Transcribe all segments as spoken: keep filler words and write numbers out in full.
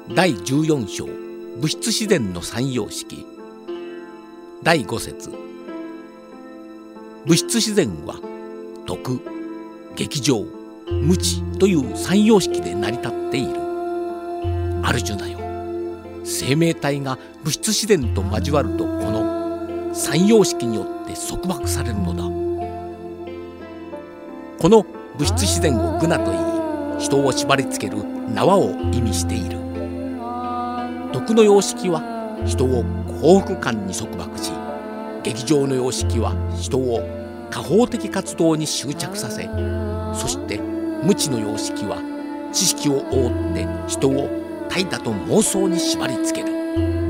だいじゅうよん章物質自然の三様式。だいご節。物質自然は徳、劇場、無知という三様式で成り立っている。アルジュナよ、生命体が物質自然と交わるとこの三様式によって束縛されるのだ。この物質自然をグナと言い、人を縛り付ける縄を意味している。徳の様式は人を幸福感に束縛し、劇場の様式は人を果報的活動に執着させ、そして無知の様式は知識を覆って人を怠惰と妄想に縛り付ける。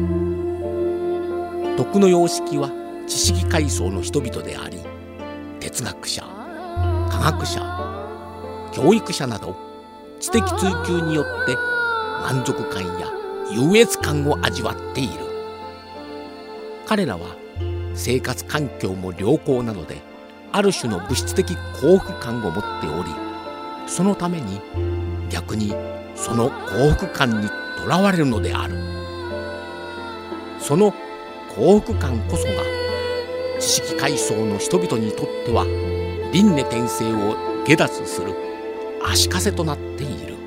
徳の様式は知識階層の人々であり、哲学者、科学者、教育者など知的追求によって満足感や優越感を味わっている。彼らは生活環境も良好なので、ある種の物質的幸福感を持っており、そのために逆にその幸福感にとらわれるのである。その幸福感こそが知識階層の人々にとっては輪廻転生を下脱する足かせとなっている。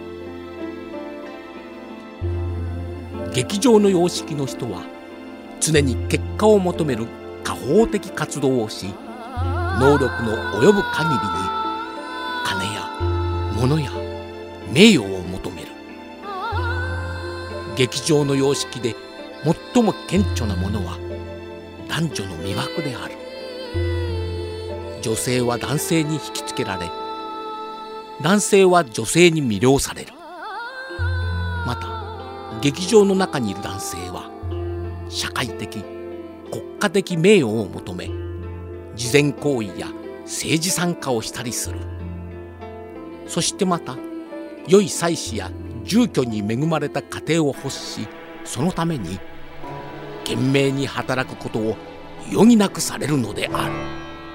劇場の様式の人は常に結果を求める果報的活動をし、能力の及ぶ限りに金や物や名誉を求める。劇場の様式で最も顕著なものは男女の魅惑である。女性は男性に引きつけられ、男性は女性に魅了される。また劇場の中にいる男性は社会的、国家的名誉を求め、慈善行為や政治参加をしたりする。そしてまた良い妻子や住居に恵まれた家庭を欲し、そのために懸命に働くことを余儀なくされるのである。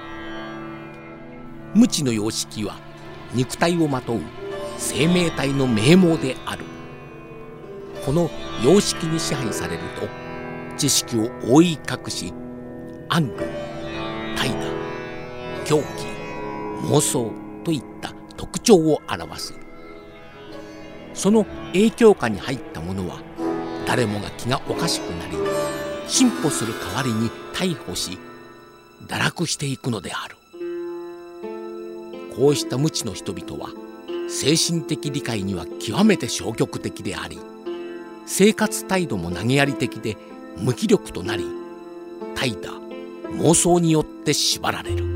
無知の様式は肉体をまとう生命体の名門である。この様式に支配されると、知識を覆い隠し、暗愚、怠惰、狂気、妄想といった特徴を表す。その影響下に入った者は誰もが気がおかしくなり、進歩する代わりに逮捕し堕落していくのである。こうした無知の人々は精神的理解には極めて消極的であり、生活態度も投げやり的で無気力となり、怠惰、妄想によって縛られる。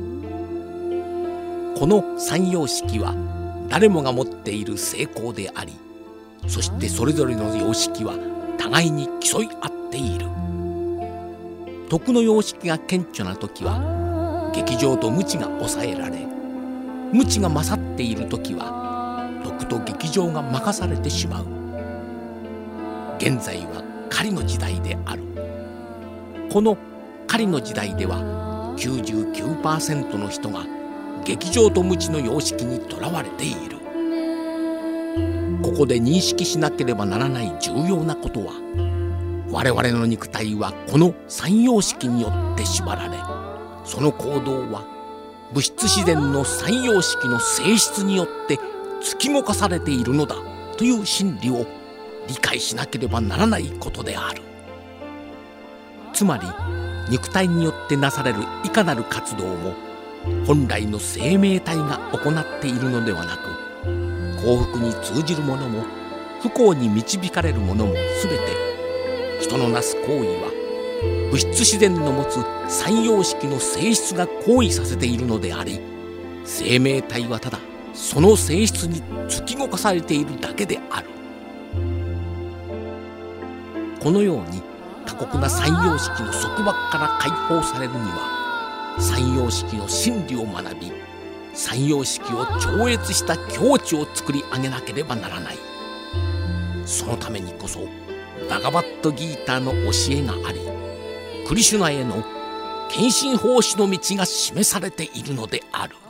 この三様式は誰もが持っている成功であり、そしてそれぞれの様式は互いに競い合っている。徳の様式が顕著な時は劇場と無知が抑えられ、無知が勝っている時は徳と劇場が任されてしまう。現在は狩りの時代である。この狩りの時代では きゅうじゅうきゅうパーセント の人が劇場と無知の様式にとらわれている。ここで認識しなければならない重要なことは、我々の肉体はこの三様式によって縛られ、その行動は物質自然の三様式の性質によって突き動かされているのだという真理を理解しなければならないことである。つまり肉体によってなされるいかなる活動も本来の生命体が行っているのではなく、幸福に通じるものも不幸に導かれるものもすべて人のなす行為は物質自然の持つ三様式の性質が行為させているのであり、生命体はただその性質に突き動かされているだけである。このように過酷な三様式の束縛から解放されるには、三様式の真理を学び、三様式を超越した境地を作り上げなければならない。そのためにこそバガバットギーターの教えがあり、クリシュナへの献身奉仕の道が示されているのである。